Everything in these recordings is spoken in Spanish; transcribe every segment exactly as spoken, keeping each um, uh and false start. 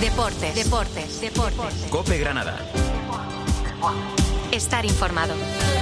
Deportes, deportes, deportes. COPE Granada. Estar informado.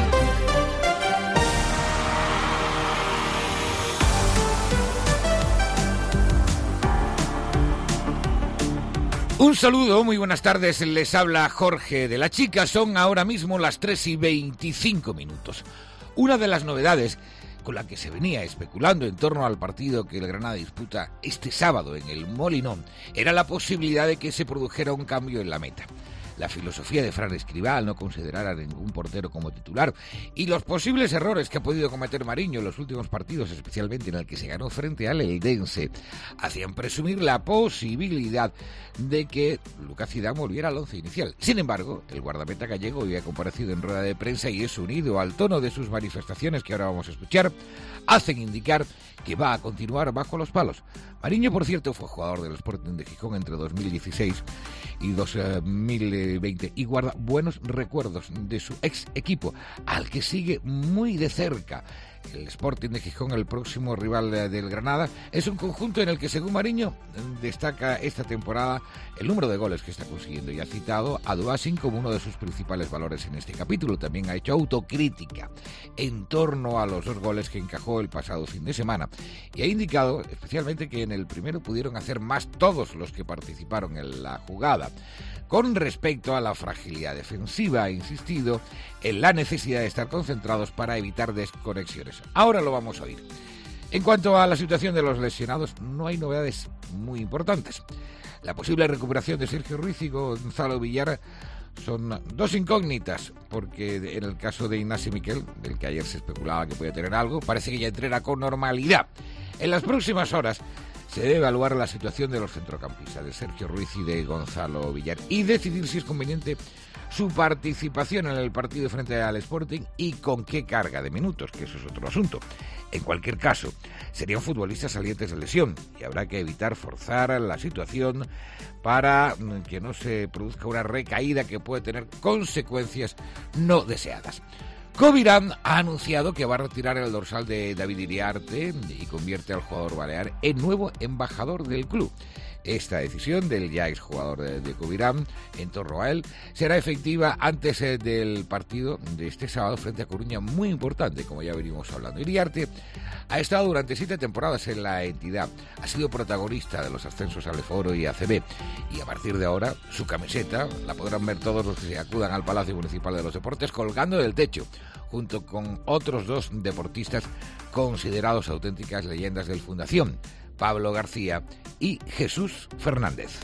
Un saludo, muy buenas tardes, les habla Jorge de la Chica, son ahora mismo las tres y veinticinco minutos. Una de las novedades con la que se venía especulando en torno al partido que el Granada disputa este sábado en el Molinón era la posibilidad de que se produjera un cambio en la meta. La filosofía de Fran Escribá al no considerar a ningún portero como titular y los posibles errores que ha podido cometer Mariño en los últimos partidos, especialmente en el que se ganó frente al Eldense, hacían presumir la posibilidad de que Lucas Zidane volviera al once inicial. Sin embargo, el guardameta gallego había comparecido en rueda de prensa y es unido al tono de sus manifestaciones que ahora vamos a escuchar, hacen indicar que va a continuar bajo los palos. Mariño, por cierto, fue jugador del Sporting de Gijón entre dos mil dieciséis y dos mil veinte y guarda buenos recuerdos de su ex equipo, al que sigue muy de cerca. El Sporting de Gijón, el próximo rival del Granada, es un conjunto en el que, según Mariño, destaca esta temporada el número de goles que está consiguiendo y ha citado a Duasin como uno de sus principales valores en este capítulo. También ha hecho autocrítica en torno a los dos goles que encajó el pasado fin de semana y ha indicado especialmente que en el primero pudieron hacer más todos los que participaron en la jugada. Con respecto a la fragilidad defensiva, ha insistido en la necesidad de estar concentrados para evitar desconexiones. Ahora lo vamos a oír. En cuanto a la situación de los lesionados, no hay novedades muy importantes. La posible recuperación de Sergio Ruiz y Gonzalo Villar son dos incógnitas, porque en el caso de Ignacio Miquel, del que ayer se especulaba que podía tener algo, parece que ya entrena con normalidad. En las próximas horas se debe evaluar la situación de los centrocampistas, de Sergio Ruiz y de Gonzalo Villar, y decidir si es conveniente su participación en el partido frente al Sporting y con qué carga de minutos, que eso es otro asunto. En cualquier caso, serían futbolistas salientes de lesión y habrá que evitar forzar la situación para que no se produzca una recaída que puede tener consecuencias no deseadas. Covirán ha anunciado que va a retirar el dorsal de David Iriarte y convierte al jugador balear en nuevo embajador del club. Esta decisión del ya exjugador de, de Covirán en torno a él será efectiva antes eh, del partido de este sábado frente a Coruña, muy importante, como ya venimos hablando. Iriarte ha estado durante siete temporadas en la entidad, ha sido protagonista de los ascensos al Foro y A C B, y a partir de ahora su camiseta la podrán ver todos los que se acudan al Palacio Municipal de los Deportes colgando del techo, junto con otros dos deportistas considerados auténticas leyendas del Fundación, Pablo García y Jesús Fernández.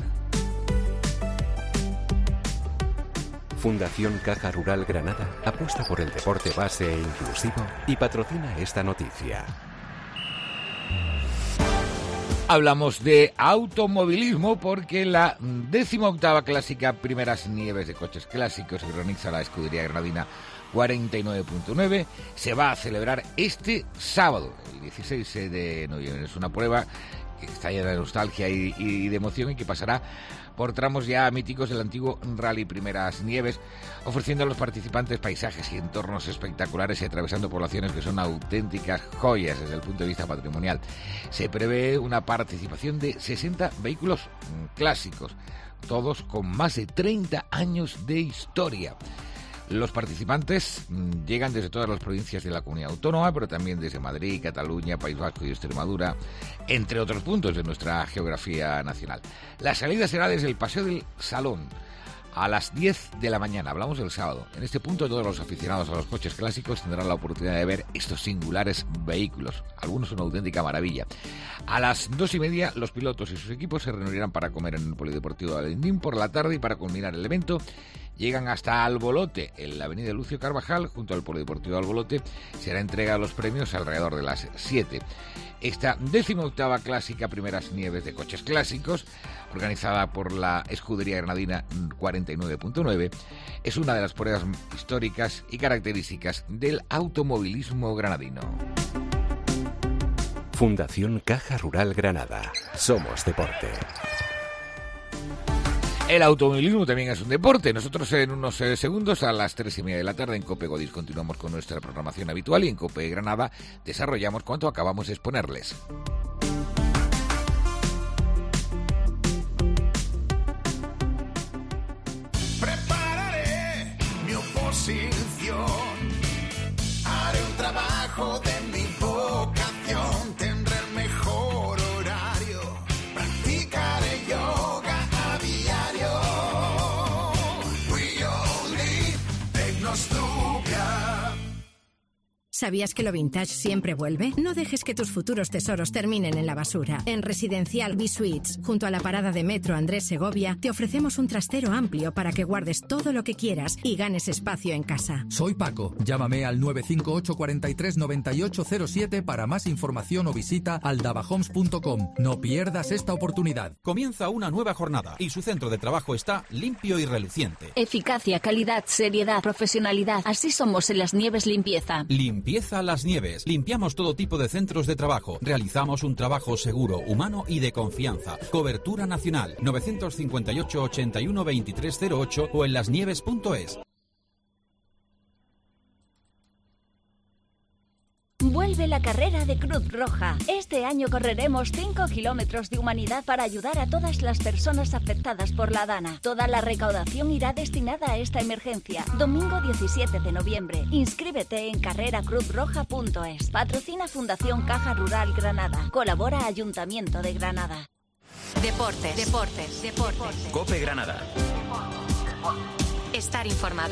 Fundación Caja Rural Granada apuesta por el deporte base e inclusivo y patrocina esta noticia. Hablamos de automovilismo porque la decimoctava clásica Primeras Nieves de Coches Clásicos que organiza la escudería granadina cuarenta y nueve punto nueve se va a celebrar este sábado, el dieciséis de noviembre. Es una prueba que está llena de nostalgia y, y de emoción y que pasará por tramos ya míticos del antiguo Rally Primeras Nieves, ofreciendo a los participantes paisajes y entornos espectaculares y atravesando poblaciones que son auténticas joyas desde el punto de vista patrimonial. Se prevé una participación de sesenta vehículos clásicos, todos con más de treinta años de historia. Los participantes llegan desde todas las provincias de la comunidad autónoma, pero también desde Madrid, Cataluña, País Vasco y Extremadura, entre otros puntos de nuestra geografía nacional. La salida será desde el Paseo del Salón a las diez de la mañana. Hablamos del sábado. En este punto todos los aficionados a los coches clásicos tendrán la oportunidad de ver estos singulares vehículos. Algunos son una auténtica maravilla. A las dos y media los pilotos y sus equipos se reunirán para comer en el Polideportivo de Alendín por la tarde y para culminar el evento llegan hasta Albolote, en la avenida Lucio Carvajal, junto al Polideportivo de Albolote. Será entrega los premios alrededor de las siete. Esta decimoctava clásica Primeras Nieves de Coches Clásicos, organizada por la escudería granadina cuarenta y nueve punto nueve, es una de las pruebas históricas y características del automovilismo granadino. Fundación Caja Rural Granada. Somos deporte. El automovilismo también es un deporte. Nosotros en unos eh, segundos a las tres y media de la tarde en COPE Godis continuamos con nuestra programación habitual y en COPE Granada desarrollamos cuanto acabamos de exponerles. ¿Sabías que lo vintage siempre vuelve? No dejes que tus futuros tesoros terminen en la basura. En Residencial B-Suites, junto a la parada de metro Andrés Segovia, te ofrecemos un trastero amplio para que guardes todo lo que quieras y ganes espacio en casa. Soy Paco. Llámame al nueve cinco ocho cuatro tres nueve ocho cero siete para más información o visita aldabahomes punto com. No pierdas esta oportunidad. Comienza una nueva jornada y su centro de trabajo está limpio y reluciente. Eficacia, calidad, seriedad, profesionalidad. Así somos en Las Nieves Limpieza. Limpieza Las Nieves. Limpiamos todo tipo de centros de trabajo. Realizamos un trabajo seguro, humano y de confianza. Cobertura nacional. nueve cinco ocho, ochenta y uno, veintitrés cero ocho o en lasnieves punto es. Vuelve la carrera de Cruz Roja. Este año correremos cinco kilómetros de humanidad para ayudar a todas las personas afectadas por la Dana. Toda la recaudación irá destinada a esta emergencia. Domingo diecisiete de noviembre. Inscríbete en carrera cruz roja punto es. Patrocina Fundación Caja Rural Granada. Colabora Ayuntamiento de Granada. Deportes, deportes, deportes. COPE Granada. Estar informado.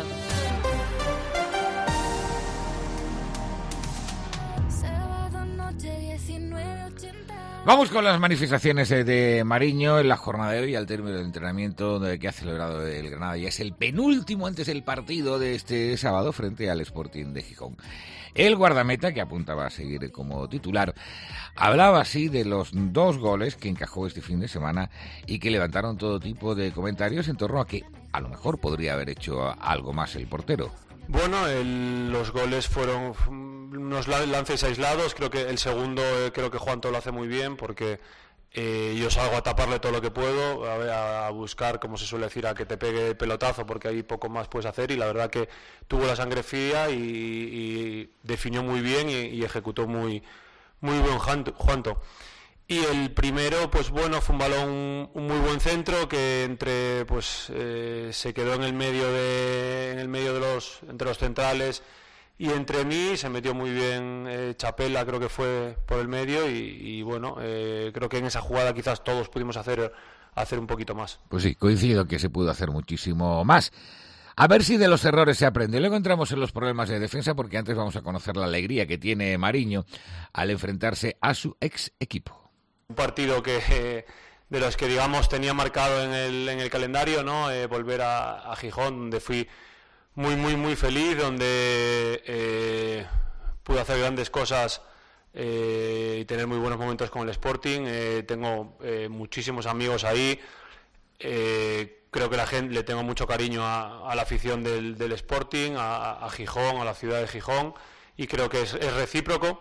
Vamos con las manifestaciones de Mariño en la jornada de hoy, al término del entrenamiento que ha celebrado el Granada. Y es el penúltimo antes del partido de este sábado frente al Sporting de Gijón. El guardameta, que apuntaba a seguir como titular, hablaba así de los dos goles que encajó este fin de semana y que levantaron todo tipo de comentarios en torno a que a lo mejor podría haber hecho algo más el portero. Bueno, el, los goles fueron unos lances aislados. Creo que el segundo, eh, creo que Juanto lo hace muy bien porque eh, yo salgo a taparle todo lo que puedo, a, a buscar, como se suele decir, a que te pegue el pelotazo, porque ahí poco más puedes hacer, y la verdad que tuvo la sangre fría y, y definió muy bien y, y ejecutó muy, muy buen Juanto. Y el primero, pues bueno, fue un balón, un muy buen centro que entre, pues eh, se quedó en el medio de, en el medio de los, entre los centrales y entre mí, se metió muy bien eh, Chapela, creo que fue por el medio y, y bueno, eh, creo que en esa jugada quizás todos pudimos hacer, hacer un poquito más. Pues sí, coincido que se pudo hacer muchísimo más. A ver si de los errores se aprende. Luego entramos en los problemas de defensa porque antes vamos a conocer la alegría que tiene Mariño al enfrentarse a su ex equipo. Un partido que eh, de los que digamos tenía marcado en el, en el calendario, ¿no? Eh, volver a, a Gijón, donde fui muy muy muy feliz, donde eh, pude hacer grandes cosas eh, y tener muy buenos momentos con el Sporting. Eh, tengo eh, muchísimos amigos ahí. Eh, creo que la gente le tengo mucho cariño a, a la afición del, del Sporting, a, a Gijón, a la ciudad de Gijón, y creo que es, es recíproco.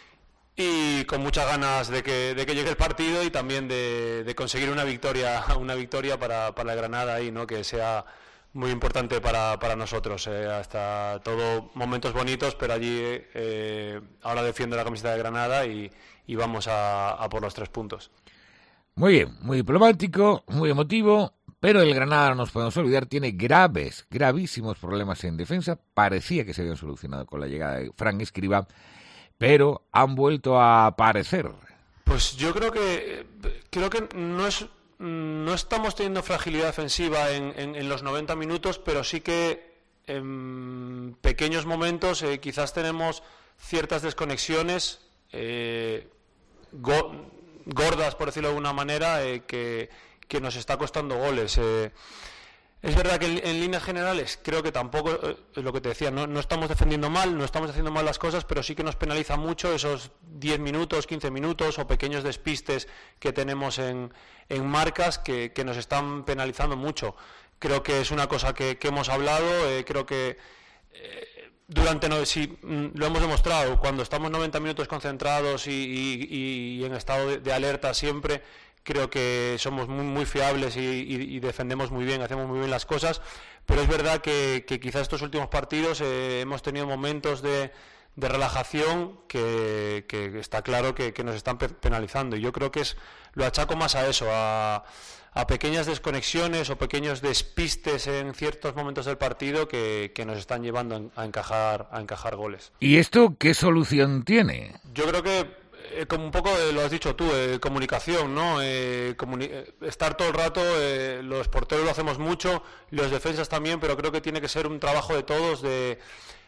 Y con muchas ganas de que, de que llegue el partido y también de, de conseguir una victoria, una victoria para, para la Granada ahí, ¿no? Que sea muy importante para, para nosotros. Eh, hasta todo momentos bonitos, pero allí eh, ahora defiendo la camiseta de Granada y, y vamos a, a por los tres puntos. Muy bien, muy diplomático, muy emotivo, pero el Granada, no nos podemos olvidar, tiene graves, gravísimos problemas en defensa. Parecía que se habían solucionado con la llegada de Fran Escribá, pero han vuelto a aparecer. Pues yo creo que creo que no es no estamos teniendo fragilidad defensiva en, en, en los noventa minutos, pero sí que en pequeños momentos eh, quizás tenemos ciertas desconexiones eh, go, gordas, por decirlo de alguna manera, eh, que, que nos está costando goles. Eh, Es verdad que en, en líneas generales creo que tampoco, es eh, lo que te decía, no, no estamos defendiendo mal, no estamos haciendo mal las cosas, pero sí que nos penaliza mucho esos diez minutos, quince minutos o pequeños despistes que tenemos en, en marcas que, que nos están penalizando mucho. Creo que es una cosa que, que hemos hablado, eh, creo que eh, durante, no, sí, lo hemos demostrado, cuando estamos noventa minutos concentrados y, y, y en estado de, de alerta siempre, creo que somos muy, muy fiables y, y, y defendemos muy bien, hacemos muy bien las cosas, pero es verdad que, que quizás estos últimos partidos eh, hemos tenido momentos de, de relajación que, que está claro que, que nos están penalizando, y yo creo que es lo achaco más a eso, a, a pequeñas desconexiones o pequeños despistes en ciertos momentos del partido que, que nos están llevando a encajar, a encajar goles. ¿Y esto qué solución tiene? Yo creo que Eh, como un poco eh, lo has dicho tú, eh, comunicación, ¿no? Eh, comuni- eh, estar todo el rato, eh, los porteros lo hacemos mucho, los defensas también, pero creo que tiene que ser un trabajo de todos, de,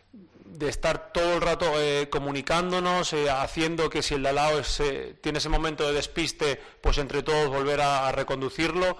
de estar todo el rato eh, comunicándonos, eh, haciendo que si el de al lado es, eh, tiene ese momento de despiste, pues entre todos volver a, a reconducirlo.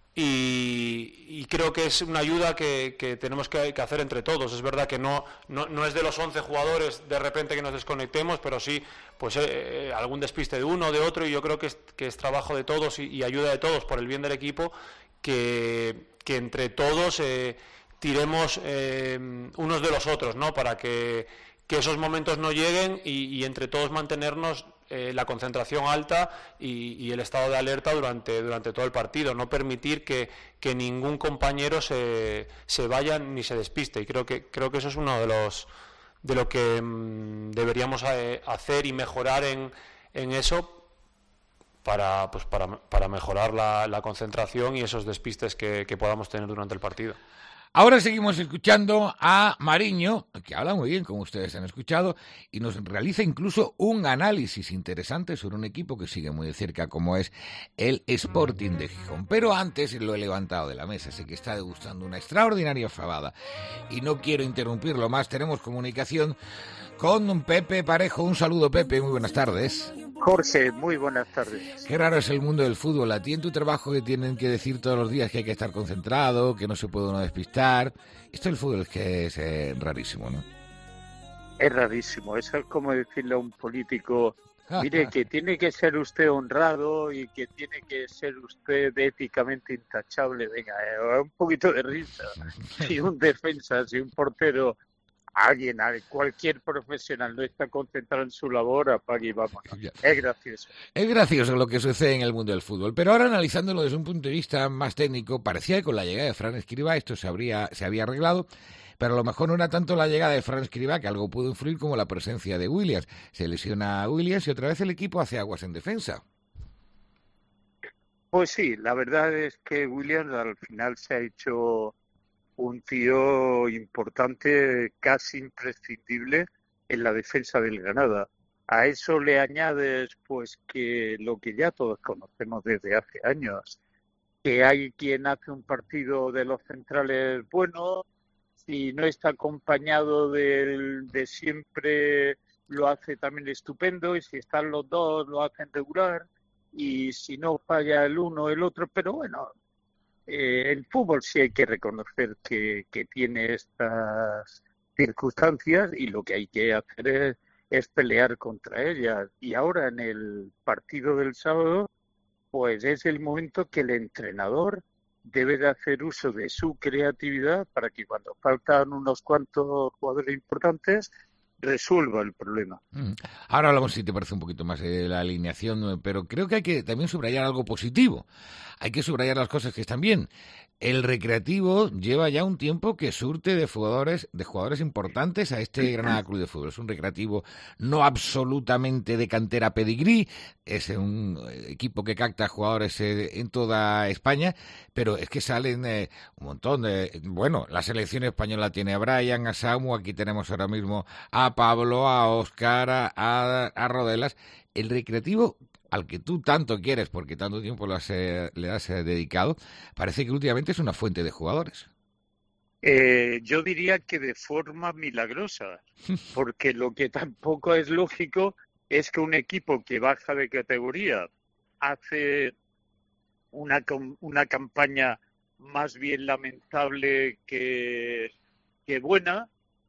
Y, y creo que es una ayuda que, que tenemos que, que hacer entre todos. Es verdad que no, no, no es de los once jugadores de repente que nos desconectemos, pero sí pues eh, algún despiste de uno o de otro, y yo creo que es, que es trabajo de todos y, y ayuda de todos por el bien del equipo, que, que entre todos eh, tiremos eh, unos de los otros, ¿no? Para que, que esos momentos no lleguen y, y entre todos mantenernos Eh, la concentración alta y, y el estado de alerta durante, durante todo el partido, no permitir que, que ningún compañero se, se vaya ni se despiste, y creo que creo que eso es uno de los de lo que mmm, deberíamos eh, hacer y mejorar en, en eso para pues para, para mejorar la, la concentración y esos despistes que, que podamos tener durante el partido. Ahora seguimos escuchando a Mariño, que habla muy bien, como ustedes han escuchado, y nos realiza incluso un análisis interesante sobre un equipo que sigue muy de cerca, como es el Sporting de Gijón. Pero antes lo he levantado de la mesa, sé que está degustando una extraordinaria fabada y no quiero interrumpirlo más. Tenemos comunicación con Pepe Parejo. Un saludo, Pepe, muy buenas tardes. Jorge, muy buenas tardes. Qué raro es el mundo del fútbol. A ti en tu trabajo que tienen que decir todos los días que hay que estar concentrado, que no se puede uno despistar. Esto del fútbol es que es eh, rarísimo, ¿no? Es rarísimo. Eso es como decirle a un político, mire, que tiene que ser usted honrado y que tiene que ser usted éticamente intachable. Venga, eh, un poquito de risa. Si un defensa, si un portero, alguien, cualquier profesional no está concentrado en su labor, apague y vamos. Es gracioso. Es gracioso lo que sucede en el mundo del fútbol, pero ahora analizándolo desde un punto de vista más técnico, parecía que con la llegada de Fran Escribá esto se, habría, se había arreglado, pero a lo mejor no era tanto la llegada de Fran Escribá, que algo pudo influir, como la presencia de Williams. Se lesiona a Williams y otra vez el equipo hace aguas en defensa. Pues sí, la verdad es que Williams al final se ha hecho un tío importante, casi imprescindible en la defensa del Granada. A eso le añades pues que lo que ya todos conocemos desde hace años, que hay quien hace un partido de los centrales bueno, si no está acompañado de, de siempre lo hace también estupendo, y si están los dos lo hacen regular, y si no falla el uno el otro, pero bueno, Eh, el fútbol sí hay que reconocer que, que tiene estas circunstancias, y lo que hay que hacer es, es pelear contra ellas. Y ahora en el partido del sábado, pues es el momento que el entrenador debe de hacer uso de su creatividad para que cuando faltan unos cuantos jugadores importantes resuelva el problema. Ahora hablamos, si te parece, un poquito más de la alineación, pero creo que hay que también subrayar algo positivo. Hay que subrayar las cosas que están bien. El Recreativo lleva ya un tiempo que surte de jugadores de jugadores importantes a este Granada Club de Fútbol. Es un Recreativo no absolutamente de cantera pedigrí, es un equipo que capta jugadores en toda España, pero es que salen eh, un montón de... Bueno, la selección española tiene a Brian, a Samu, aquí tenemos ahora mismo a Pablo, a Óscar, a, a Rodelas. El Recreativo, al que tú tanto quieres porque tanto tiempo lo has, eh, le has eh, dedicado, parece que últimamente es una fuente de jugadores. Eh, yo diría que de forma milagrosa, porque lo que tampoco es lógico es que un equipo que baja de categoría hace una, una campaña más bien lamentable que, que buena,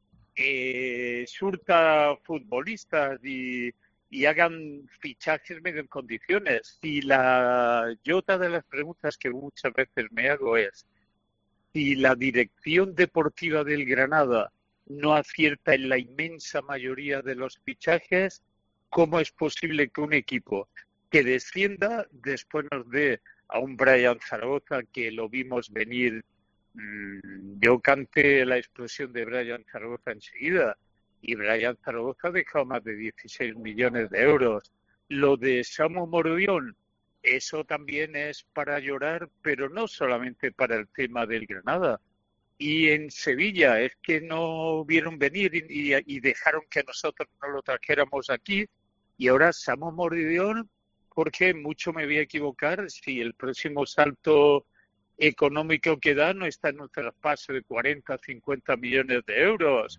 eh, surta futbolistas y y hagan fichajes medio en condiciones. Y la yo otra de las preguntas que muchas veces me hago es, si la dirección deportiva del Granada no acierta en la inmensa mayoría de los fichajes, ¿cómo es posible que un equipo que descienda después nos dé a un Brian Zaragoza, que lo vimos venir? Mmm, yo canté la explosión de Brian Zaragoza enseguida, y Brian Zaragoza ha dejado más de dieciséis millones de euros. Lo de Samu Morodión, eso también es para llorar, pero no solamente para el tema del Granada. Y en Sevilla es que no vieron venir y, y, y dejaron que nosotros no lo trajéramos aquí. Y ahora Samu Morodión, porque mucho me voy a equivocar si el próximo salto económico que da no está en un traspaso de cuarenta, cincuenta millones de euros.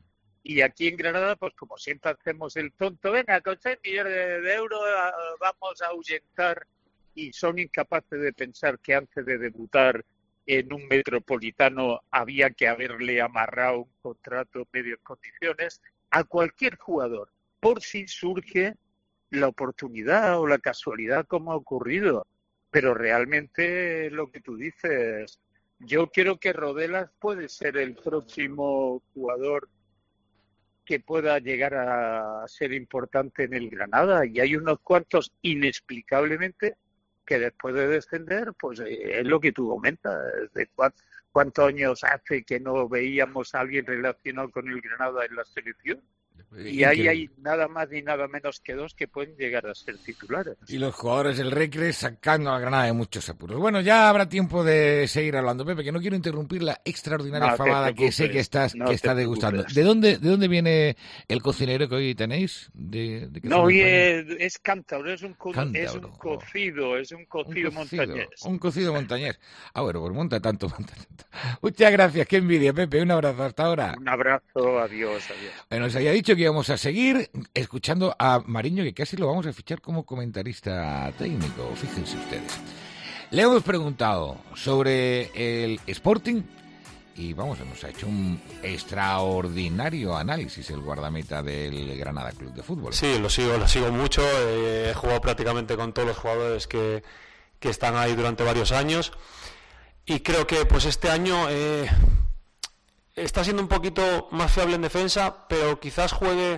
Y aquí en Granada, pues como siempre hacemos el tonto, venga, con seis millones de euros vamos a ahuyentar, y son incapaces de pensar que antes de debutar en un Metropolitano había que haberle amarrado un contrato medio en condiciones a cualquier jugador, por si surge la oportunidad o la casualidad como ha ocurrido. Pero realmente lo que tú dices, yo creo que Rodelas puede ser el próximo jugador que pueda llegar a ser importante en el Granada, y hay unos cuantos inexplicablemente que después de descender, pues eh, es lo que tú comentas, de cuántos, cuántos años hace que no veíamos a alguien relacionado con el Granada en la selección. Y ahí hay nada más ni nada menos que dos que pueden llegar a ser titulares. Y los jugadores del Recre sacando a Granada de muchos apuros. Bueno, ya habrá tiempo de seguir hablando, Pepe, que no quiero interrumpir la extraordinaria no fabada que sé que estás no que está degustando. ¿De dónde de dónde viene el cocinero que hoy tenéis? ¿De, de qué no, hoy es, es cántabro, es un, co cántabro. es un cocido, es un cocido, un cocido montañés. Un cocido montañés. Ah, bueno, pues monta tanto, monta tanto. Muchas gracias, qué envidia, Pepe. Un abrazo, hasta ahora. Un abrazo, adiós, adiós. Bueno, os había dicho que íbamos a seguir escuchando a Mariño, que casi lo vamos a fichar como comentarista técnico, fíjense ustedes. Le hemos preguntado sobre el Sporting y vamos, nos ha hecho un extraordinario análisis el guardameta del Granada Club de Fútbol. Sí, lo sigo, lo sigo mucho, eh, he jugado prácticamente con todos los jugadores que, que están ahí durante varios años, y creo que pues este año eh, está siendo un poquito más fiable en defensa, pero quizás juegue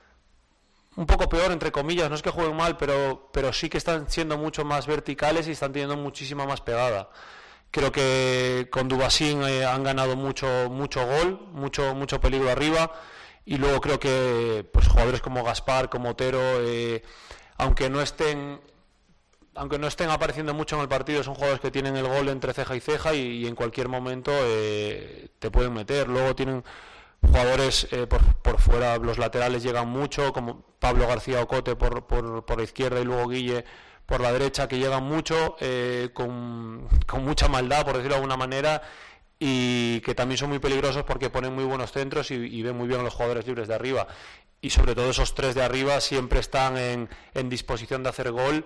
un poco peor, entre comillas. No es que jueguen mal, pero, pero sí que están siendo mucho más verticales y están teniendo muchísima más pegada. Creo que con Dubasín eh, han ganado mucho mucho gol, mucho mucho peligro arriba, y luego creo que pues jugadores como Gaspar, como Otero, eh, aunque no estén aunque no estén apareciendo mucho en el partido, son jugadores que tienen el gol entre ceja y ceja, y, y en cualquier momento eh, te pueden meter. Luego tienen jugadores eh, por, por fuera, los laterales llegan mucho, como Pablo García Ocote por, por, por la izquierda y luego Guille por la derecha, que llegan mucho, eh, con, con mucha maldad, por decirlo de alguna manera, y que también son muy peligrosos porque ponen muy buenos centros y, y ven muy bien a los jugadores libres de arriba. Y sobre todo esos tres de arriba siempre están en, en disposición de hacer gol,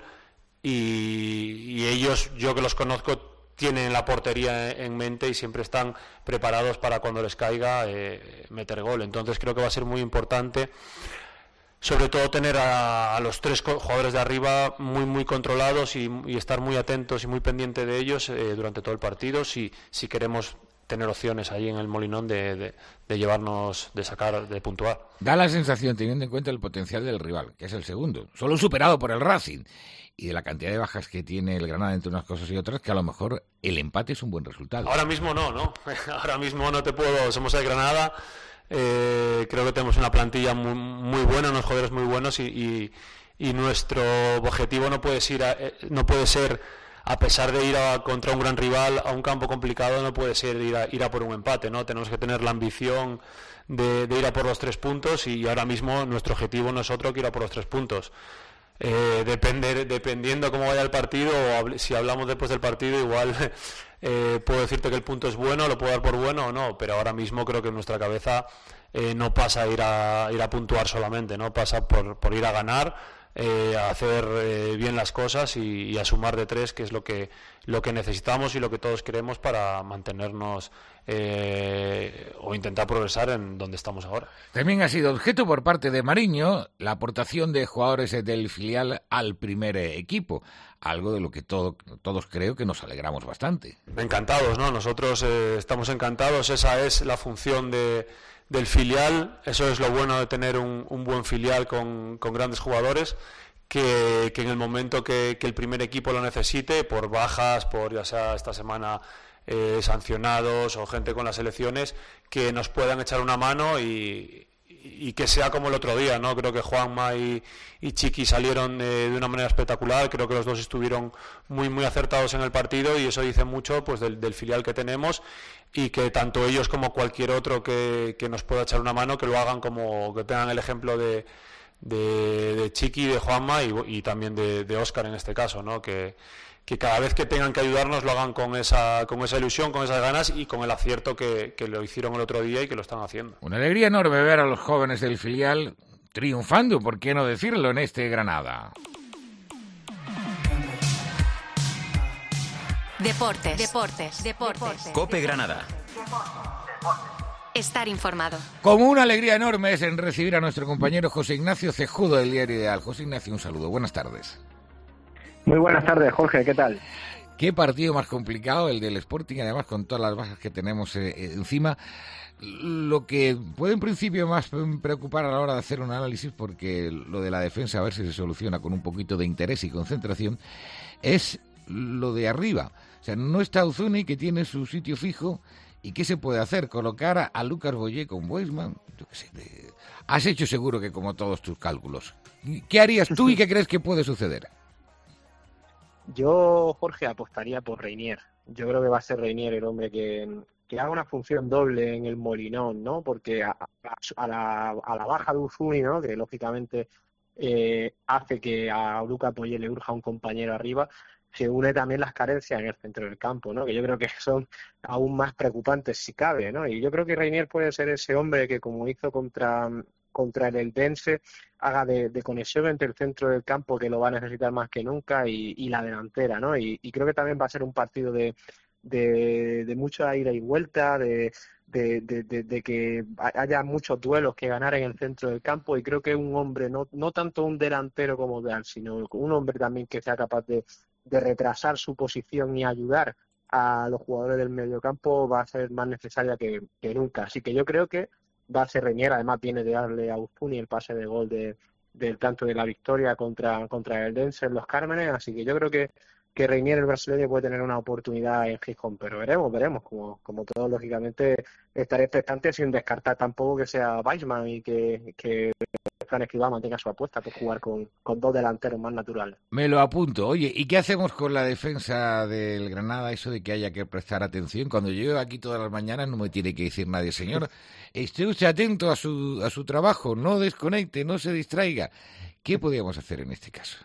y, y ellos, yo que los conozco, tienen la portería en mente y siempre están preparados para cuando les caiga eh, meter gol. Entonces creo que va a ser muy importante, sobre todo tener a, a los tres jugadores de arriba muy muy controlados y, y estar muy atentos y muy pendiente de ellos eh, durante todo el partido, si, si queremos tener opciones ahí en el Molinón de, de, de llevarnos, de sacar, de puntuar. Da la sensación, teniendo en cuenta el potencial del rival, que es el segundo, solo superado por el Racing, y de la cantidad de bajas que tiene el Granada entre unas cosas y otras, que a lo mejor el empate es un buen resultado. Ahora mismo no, ¿no? Ahora mismo no te puedo, somos el Granada, eh, creo que tenemos una plantilla muy, muy buena, unos jugadores muy buenos, y, y, y nuestro objetivo no puede ser, a, no puede ser, a pesar de ir a, contra un gran rival, a un campo complicado, no puede ser ir a, ir a por un empate, ¿no? Tenemos que tener la ambición de, de ir a por los tres puntos, y ahora mismo nuestro objetivo no es otro que ir a por los tres puntos. Eh, depende, dependiendo cómo vaya el partido, o si hablamos después del partido, igual eh, puedo decirte que el punto es bueno, lo puedo dar por bueno o no, pero ahora mismo creo que en nuestra cabeza eh, no pasa a ir a ir a puntuar solamente, no pasa por, por ir a ganar, eh, a hacer eh, bien las cosas y, y a sumar de tres, que es lo que lo que necesitamos y lo que todos queremos para mantenernos eh, o intentar progresar en donde estamos ahora. También ha sido objeto por parte de Mariño la aportación de jugadores del filial al primer equipo, algo de lo que todo, todos creo que nos alegramos bastante. Encantados, ¿no? Nosotros eh, estamos encantados, esa es la función de, del filial, eso es lo bueno de tener un, un buen filial con, con grandes jugadores, que, que en el momento que, que el primer equipo lo necesite, por bajas, por ya sea esta semana eh, sancionados o gente con las elecciones, que nos puedan echar una mano y, y que sea como el otro día, ¿no? Creo que Juanma y, y Chiqui salieron eh, de una manera espectacular, creo que los dos estuvieron muy muy acertados en el partido, y eso dice mucho pues del, del filial que tenemos, y que tanto ellos como cualquier otro que, que nos pueda echar una mano, que lo hagan como, que tengan el ejemplo de de, de Chiqui, de Juanma y, y también de, de Óscar en este caso, ¿no? Que, que cada vez que tengan que ayudarnos lo hagan con esa con esa ilusión, con esas ganas y con el acierto que, que lo hicieron el otro día y que lo están haciendo. Una alegría enorme ver a los jóvenes del filial triunfando, ¿por qué no decirlo?, en este Granada. Deportes, deportes, deportes. COPE Granada. Estar informado. Como una alegría enorme es en recibir a nuestro compañero José Ignacio Cejudo del Diario Ideal. José Ignacio, un saludo. Buenas tardes. Muy buenas tardes, Jorge. ¿Qué tal? Qué partido más complicado el del Sporting, además con todas las bajas que tenemos eh, encima. Lo que puede en principio más preocupar a la hora de hacer un análisis, porque lo de la defensa, a ver si se soluciona con un poquito de interés y concentración, es lo de arriba. O sea, no está Uzuni, que tiene su sitio fijo. ¿Y qué se puede hacer? ¿Colocar a, a Lucas Boyé con Weisman? Yo qué sé. De... Has hecho seguro que como todos tus cálculos. ¿Qué harías tú y qué crees que puede suceder? Yo, Jorge, apostaría por Reinier. Yo creo que va a ser Reinier el hombre que, que haga una función doble en el Molinón, ¿no? Porque a, a, a, la, a la baja de Uzuni, ¿no? Que lógicamente eh, hace que a Lucas Boyé le urja un compañero arriba, se une también las carencias en el centro del campo, ¿no? Que yo creo que son aún más preocupantes si cabe, ¿no? Y yo creo que Reinier puede ser ese hombre que, como hizo contra, contra el Eldense, haga de, de conexión entre el centro del campo, que lo va a necesitar más que nunca, y, y la delantera, ¿no? Y, y creo que también va a ser un partido de, de, de mucha ida y vuelta, de, de, de, de, de que haya muchos duelos que ganar en el centro del campo, y creo que un hombre, no, no tanto un delantero como tal, sino un hombre también que sea capaz de de retrasar su posición y ayudar a los jugadores del mediocampo va a ser más necesaria que, que nunca. Así que yo creo que va a ser Reinier. Además viene de darle a Uzuni el pase de gol de, del tanto de la victoria contra, contra el Eldense en Los Cármenes, así que yo creo que que Reinier, el brasileño, puede tener una oportunidad en Gijón, pero veremos, veremos, como, como todos, lógicamente, estaré expectante sin descartar tampoco que sea Weisman y que, que Fran Escribá mantenga su apuesta por jugar con, con dos delanteros más naturales. Me lo apunto. Oye, ¿y qué hacemos con la defensa del Granada? Eso de que haya que prestar atención. Cuando yo llego aquí todas las mañanas no me tiene que decir nadie, señor, esté usted atento a su, a su trabajo, no desconecte, no se distraiga. ¿Qué podríamos hacer en este caso?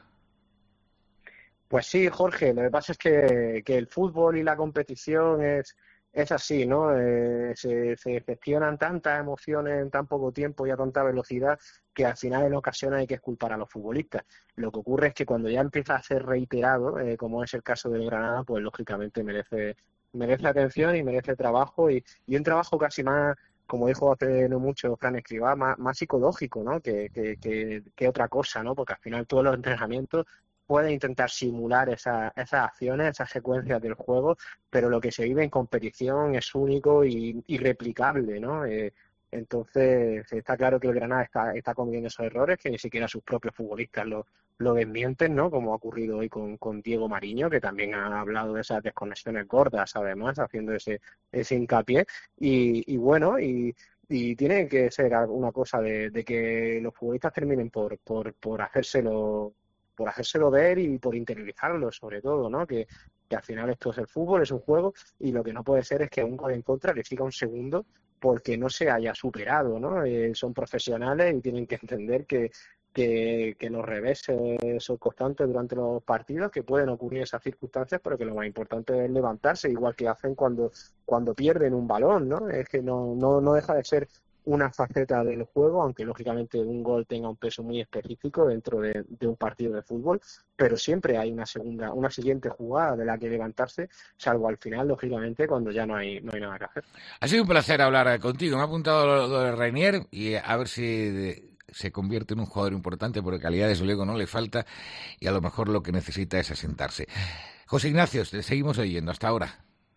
Pues sí, Jorge, lo que pasa es que, que el fútbol y la competición es, es así, ¿no? Eh, se, se gestionan tantas emociones en tan poco tiempo y a tanta velocidad que al final en ocasiones hay que culpar a los futbolistas. Lo que ocurre es que cuando ya empieza a ser reiterado, eh, como es el caso del Granada, pues lógicamente merece, merece atención y merece trabajo y, y un trabajo casi más, como dijo hace no mucho Fran Escribá, más, más psicológico, ¿no? Que, que, que, que otra cosa, ¿no? Porque al final todos los entrenamientos puede intentar simular esa, esas acciones, esas secuencias del juego, pero lo que se vive en competición es único y irreplicable, ¿no? Eh, entonces está claro que el Granada está, está cometiendo esos errores que ni siquiera sus propios futbolistas lo, lo desmienten, ¿no? Como ha ocurrido hoy con, con Diego Mariño, que también ha hablado de esas desconexiones gordas, además, haciendo ese, ese hincapié. Y, y bueno, y Y tiene que ser una cosa de, de que los futbolistas terminen por, por, por hacérselo por hacérselo ver y por interiorizarlo, sobre todo, ¿no? Que, que al final esto es el fútbol, es un juego, y lo que no puede ser es que un gol en contra le siga un segundo porque no se haya superado, ¿no? Eh, son profesionales y tienen que entender que, que, que los reveses son constantes durante los partidos, que pueden ocurrir esas circunstancias, pero que lo más importante es levantarse, igual que hacen cuando, cuando pierden un balón, ¿no? Es que no, no, no deja de ser una faceta del juego, aunque lógicamente un gol tenga un peso muy específico dentro de, de un partido de fútbol, pero siempre hay una segunda, una siguiente jugada de la que levantarse, salvo al final, lógicamente, cuando ya no hay, no hay nada que hacer. Ha sido un placer hablar contigo. Me ha apuntado lo, lo de Reinier y a ver si se convierte en un jugador importante, porque calidad desde luego no le falta y a lo mejor lo que necesita es asentarse. José Ignacio, te seguimos oyendo. Hasta ahora.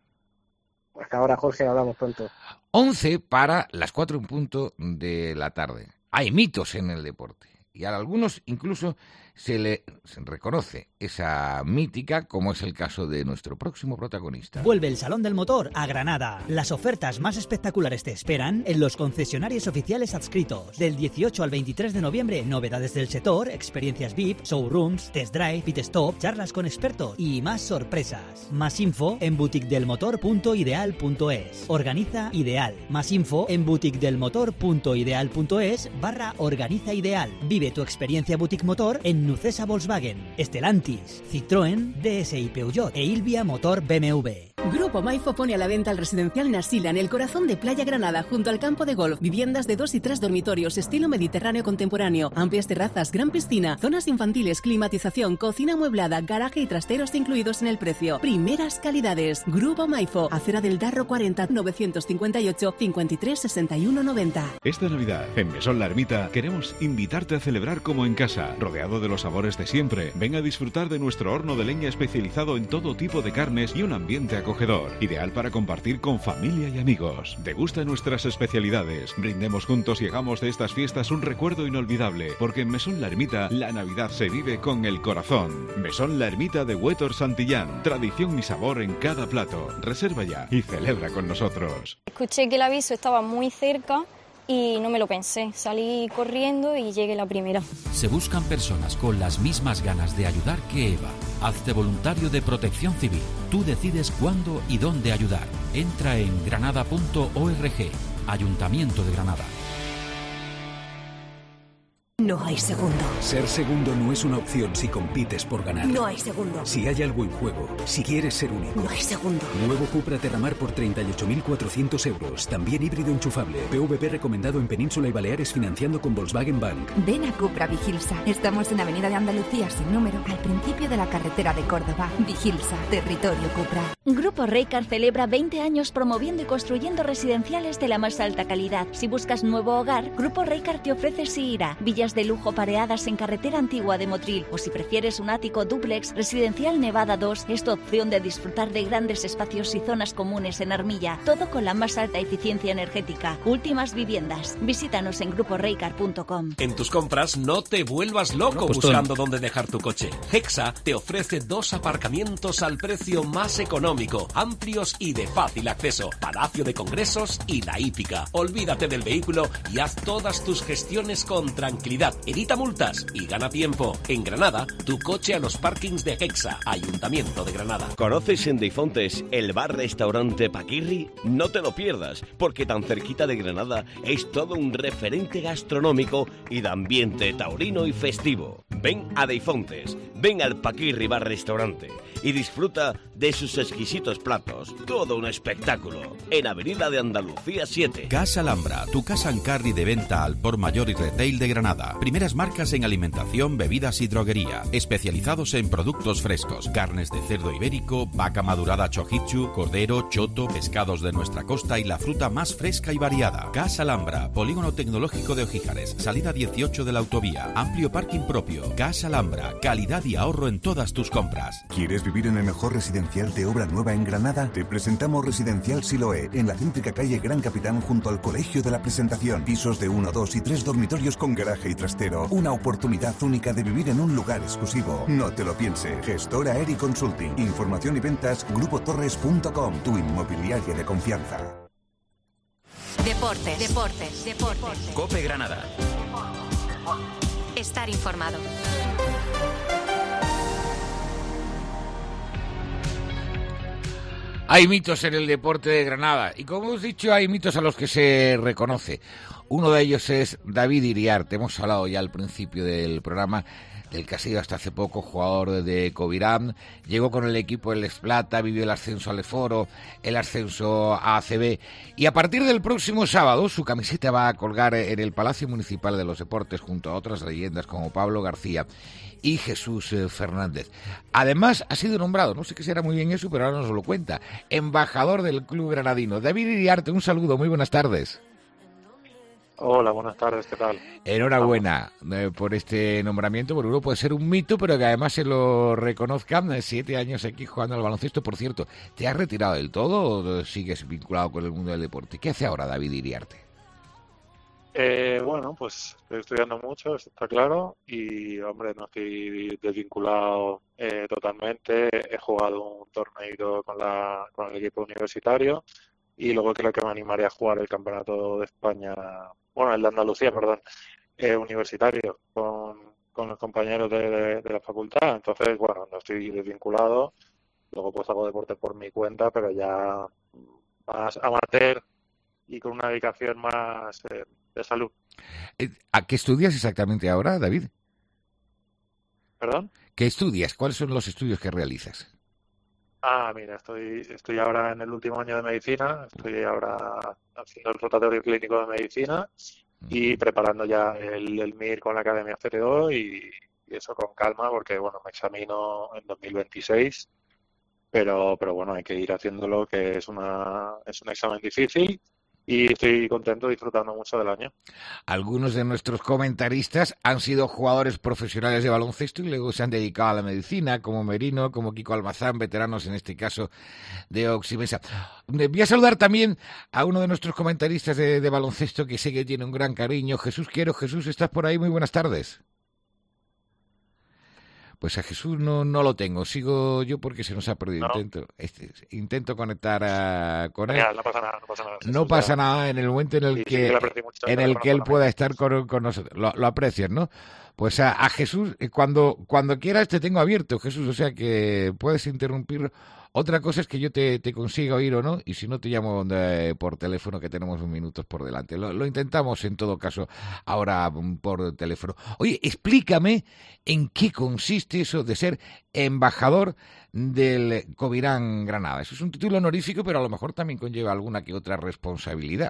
Hasta ahora, Jorge, hablamos pronto. once para las cuatro en punto de la tarde. Hay mitos en el deporte y a algunos incluso se le se reconoce esa mítica, como es el caso de nuestro próximo protagonista. Vuelve el Salón del Motor a Granada. Las ofertas más espectaculares te esperan en los concesionarios oficiales adscritos. Del dieciocho al veintitrés de noviembre, novedades del sector, experiencias V I P, showrooms, test drive, pit stop, charlas con expertos y más sorpresas. Más info en boutique del motor punto ideal punto es. Organiza Ideal. Más info en boutique del motor punto ideal punto es barra organiza Ideal. Vive tu experiencia boutique motor en Nucesa Volkswagen, Stellantis, Citroën, D S I Peugeot e Ilvia Motor B M W. Grupo Maifo pone a la venta el residencial Nasila en el corazón de Playa Granada, junto al campo de golf. Viviendas de dos y tres dormitorios, estilo mediterráneo contemporáneo, amplias terrazas, gran piscina, zonas infantiles, climatización, cocina amueblada, garaje y trasteros incluidos en el precio. Primeras calidades. Grupo Maifo, Acera del Darro cuarenta, novecientos cincuenta y ocho, cincuenta y tres, sesenta y uno, noventa. Esta Navidad, en Mesón La Ermita, queremos invitarte a celebrar como en casa, rodeado de los sabores de siempre. Ven a disfrutar de nuestro horno de leña especializado en todo tipo de carnes y un ambiente acogedor, ideal para compartir con familia y amigos. Degusta nuestras especialidades, brindemos juntos y hagamos de estas fiestas un recuerdo inolvidable, porque en Mesón La Ermita la Navidad se vive con el corazón. Mesón La Ermita de Huétor Santillán, tradición y sabor en cada plato. Reserva ya y celebra con nosotros. Escuché que el aviso estaba muy cerca y no me lo pensé. Salí corriendo y llegué la primera. Se buscan personas con las mismas ganas de ayudar que Eva. Hazte voluntario de Protección Civil. Tú decides cuándo y dónde ayudar. Entra en granada punto org. Ayuntamiento de Granada. No hay segundo. Ser segundo no es una opción si compites por ganar. No hay segundo. Si hay algo en juego, si quieres ser único. No hay segundo. Nuevo Cupra Terramar por treinta y ocho mil cuatrocientos euros. También híbrido enchufable. P V P recomendado en Península y Baleares financiando con Volkswagen Bank. Ven a Cupra Vigilsa. Estamos en Avenida de Andalucía sin número, al principio de la carretera de Córdoba. Vigilsa, territorio Cupra. Grupo Reycar celebra veinte años promoviendo y construyendo residenciales de la más alta calidad. Si buscas nuevo hogar, Grupo Reycar te ofrece Siira, villas de lujo pareadas en carretera antigua de Motril, o si prefieres un ático dúplex, Residencial Nevada dos es tu opción de disfrutar de grandes espacios y zonas comunes en Armilla, todo con la más alta eficiencia energética. Últimas viviendas. Visítanos en grupo reycar punto com. En tus compras no te vuelvas loco No, pues buscando dónde dejar tu coche. Hexa te ofrece dos aparcamientos al precio más económico, amplios y de fácil acceso. Palacio de Congresos y La Hípica. Olvídate del vehículo y haz todas tus gestiones con tranquilidad. Evita multas y gana tiempo. En Granada, tu coche a los parkings de Hexa, Ayuntamiento de Granada. ¿Conoces en Deifontes el bar-restaurante Paquirri? No te lo pierdas, porque tan cerquita de Granada es todo un referente gastronómico y de ambiente taurino y festivo. Ven a Deifontes, ven al Paquirri bar-restaurante y disfruta de sus exquisitos platos. Todo un espectáculo. En Avenida de Andalucía siete. Casa Alhambra, tu casa en carry de venta al por mayor y retail de Granada. Primeras marcas en alimentación, bebidas y droguería. Especializados en productos frescos. Carnes de cerdo ibérico, vaca madurada chojichu, cordero, choto, pescados de nuestra costa y la fruta más fresca y variada. Casa Alhambra, polígono tecnológico de Ojíjares. Salida dieciocho de la autovía. Amplio parking propio. Casa Alhambra, calidad y ahorro en todas tus compras. ¿Quieres vivir en el mejor residencial de obra nueva en Granada? Te presentamos Residencial Siloé, en la céntrica calle Gran Capitán junto al Colegio de la Presentación. Pisos de uno, dos y tres dormitorios con garaje y trastero. Una oportunidad única de vivir en un lugar exclusivo. No te lo pienses. Gestora Eri Consulting. Información y ventas grupo torres punto com. Tu inmobiliaria de confianza. Deportes, deportes, deportes. Cope Granada. Estar informado. Hay mitos en el deporte de Granada y, como hemos dicho, hay mitos a los que se reconoce. Uno de ellos es David Iriarte. Hemos hablado ya al principio del programa del que ha sido hasta hace poco jugador de Covirán. Llegó con el equipo del Les Plata, vivió el ascenso al Leforo, el ascenso a A C B, y a partir del próximo sábado su camiseta va a colgar en el Palacio Municipal de los Deportes junto a otras leyendas como Pablo García y Jesús eh, Fernández. Además, ha sido nombrado, no sé qué será muy bien eso, pero ahora nos lo cuenta, embajador del club granadino. David Iriarte, un saludo, muy buenas tardes. Hola, buenas tardes, ¿qué tal? Enhorabuena eh, por este nombramiento, porque uno puede ser un mito, pero que además se lo reconozcan. eh, Siete años aquí jugando al baloncesto. Por cierto, ¿te has retirado del todo o sigues vinculado con el mundo del deporte? ¿Qué hace ahora David Iriarte? Eh, bueno, pues estoy estudiando mucho, eso está claro, y hombre, no estoy desvinculado eh, totalmente. He jugado un torneo con, la, con el equipo universitario y luego creo que me animaría a jugar el campeonato de España, bueno, el de Andalucía, perdón, eh, universitario con, con los compañeros de, de, de la facultad. Entonces, bueno, no estoy desvinculado. Luego pues hago deporte por mi cuenta, pero ya más amateur y con una dedicación más eh, de salud. ¿A qué estudias exactamente ahora, David? ¿Perdón? ¿Qué estudias? ¿Cuáles son los estudios que realizas? Ah, mira, estoy, estoy ahora en el último año de medicina, estoy ahora haciendo el rotatorio clínico de medicina y preparando ya el, el M I R con la Academia C T O y, y eso con calma porque, bueno, me examino en dos mil veintiséis, pero, pero bueno, hay que ir haciéndolo, que es, una, es un examen difícil. Y estoy contento, disfrutando mucho del año. Algunos de nuestros comentaristas han sido jugadores profesionales de baloncesto y luego se han dedicado a la medicina, como Merino, como Kiko Almazán, veteranos en este caso de Oximesa. Voy a saludar también a uno de nuestros comentaristas de, de baloncesto que sé que tiene un gran cariño, Jesús Quiero. Jesús, ¿estás por ahí? Muy buenas tardes. Pues a Jesús no, no lo tengo, sigo yo porque se nos ha perdido. No. Intento este, intento conectar a, con él. Ya, no pasa nada, no pasa nada. No pasa ya. nada en el momento en el sí, que, sí, mucho, en el que él pueda estar con, con nosotros. Lo, lo aprecias, ¿no? Pues a, a Jesús, cuando, cuando quieras te tengo abierto, Jesús, o sea que puedes interrumpir. Otra cosa es que yo te, te consiga oír o no, y si no te llamo de, por teléfono, que tenemos unos minutos por delante. Lo, lo intentamos en todo caso ahora por teléfono. Oye, explícame en qué consiste eso de ser embajador del Covirán Granada. Eso es un título honorífico, pero a lo mejor también conlleva alguna que otra responsabilidad.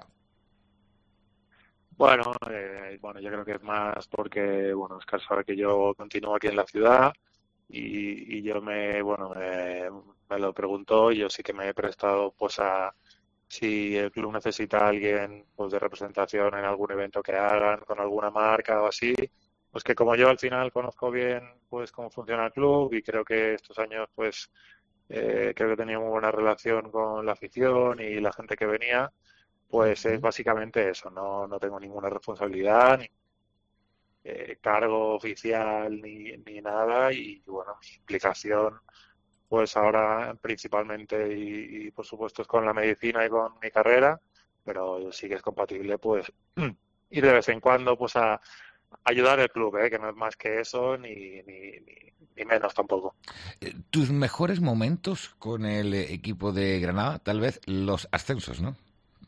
Bueno, eh, bueno, yo creo que es más porque, bueno, Oscar sabe que yo continúo aquí en la ciudad y, y yo me, bueno, me, me lo preguntó y yo sí que me he prestado, pues, a si el club necesita a alguien, pues, de representación en algún evento que hagan con alguna marca o así, pues que como yo al final conozco bien, pues, cómo funciona el club y creo que estos años, pues, eh, creo que tenía muy buena relación con la afición y la gente que venía. Pues es básicamente eso, no, no tengo ninguna responsabilidad, ni eh, cargo oficial, ni, ni nada, y bueno, mi implicación, pues ahora principalmente y, y por supuesto es con la medicina y con mi carrera, pero sí que es compatible, pues, ir de vez en cuando, pues a ayudar al club, ¿eh? Que no es más que eso, ni, ni, ni, ni menos tampoco. ¿Tus mejores momentos con el equipo de Granada? Tal vez los ascensos, ¿no?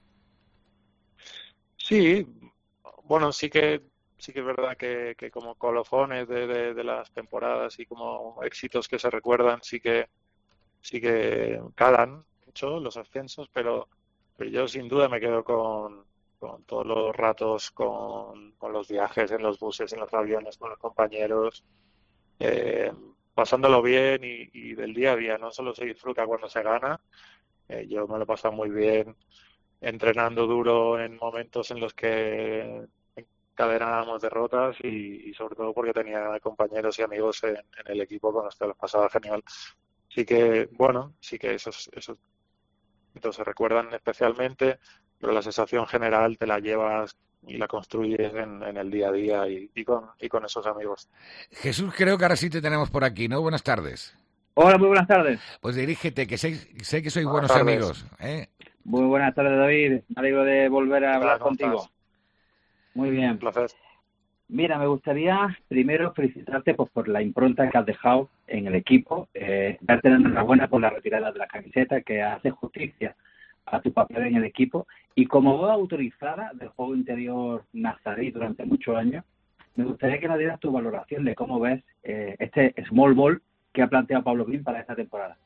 Sí, bueno, sí que sí que es verdad que, que como colofones de, de, de las temporadas y como éxitos que se recuerdan, sí que sí que calan mucho los ascensos, pero, pero yo sin duda me quedo con, con todos los ratos, con, con los viajes en los buses, en los aviones, con los compañeros, eh, pasándolo bien y, y del día a día. No solo se disfruta cuando se gana, eh, yo me lo he pasado muy bien entrenando duro en momentos en los que encadenábamos derrotas y, y sobre todo porque tenía compañeros y amigos en, en el equipo con los que los pasaba genial. Así que, bueno, sí que esos, esos momentos se recuerdan especialmente, pero la sensación general te la llevas y la construyes en, en el día a día y, y, con, y con esos amigos. Jesús, creo que ahora sí te tenemos por aquí, ¿no? Buenas tardes. Hola, muy buenas tardes. Pues dirígete, que sé, sé que sois buenas buenos tardes. amigos, ¿eh? Muy buenas tardes, David. Me alegro de volver a hablar contigo. Estás? Muy bien. Un placer. Mira, me gustaría primero felicitarte pues, por la impronta que has dejado en el equipo, eh, darte la enhorabuena por la retirada de la camiseta, que hace justicia a tu papel en el equipo. Y como voz autorizada del juego interior nazarí durante muchos años, me gustaría que nos dieras tu valoración de cómo ves eh, este small ball que ha planteado Pablo Green para esta temporada.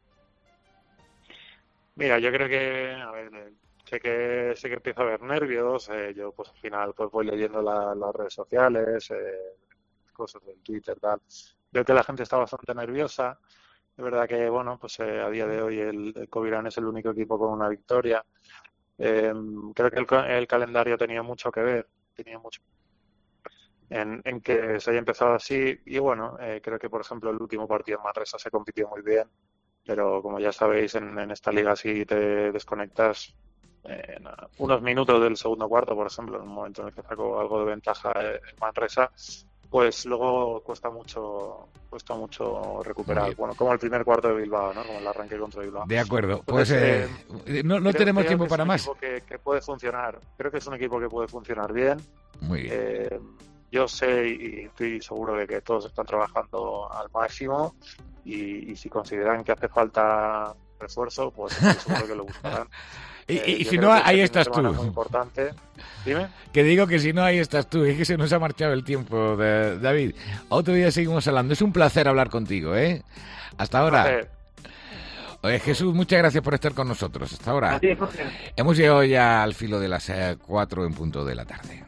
Mira, yo creo que, a ver, sé que sé que empiezo a haber nervios, eh, yo pues al final pues voy leyendo la, las redes sociales, eh, cosas del Twitter, tal. Veo que la gente está bastante nerviosa. Es verdad que, bueno, pues eh, a día de hoy el, el Covirán es el único equipo con una victoria. Eh, creo que el, el calendario tenía mucho que ver, tenía mucho en, en que se haya empezado así. Y bueno, eh, creo que, por ejemplo, el último partido en Manresa se compitió muy bien. Pero como ya sabéis, en, en esta liga si te desconectas eh, nada, unos minutos del segundo cuarto, por ejemplo, en un momento en el que sacó algo de ventaja en Manresa, pues luego cuesta mucho cuesta mucho recuperar. Bueno, como el primer cuarto de Bilbao, ¿no? Como el arranque contra Bilbao. De acuerdo. Pues eh, eh, no, no creo, tenemos creo tiempo que para es un más. Equipo que, que puede funcionar. Creo que es un equipo que puede funcionar bien. Muy bien. Eh, yo sé y estoy seguro de que todos están trabajando al máximo y, y si consideran que hace falta refuerzo, pues seguro que le gustarán. Y, Eh, y yo si creo no, que este ahí fin de estás semana tú. es muy importante. Dime. Que digo que si no, ahí estás tú. Es que se nos ha marchado el tiempo, de, David. Otro día seguimos hablando. Es un placer hablar contigo, ¿eh? Hasta ahora. Placer. Oye, Jesús, muchas gracias por estar con nosotros. Hasta ahora. A ti, Jorge. Hemos llegado ya al filo de las eh, cuatro en punto de la tarde.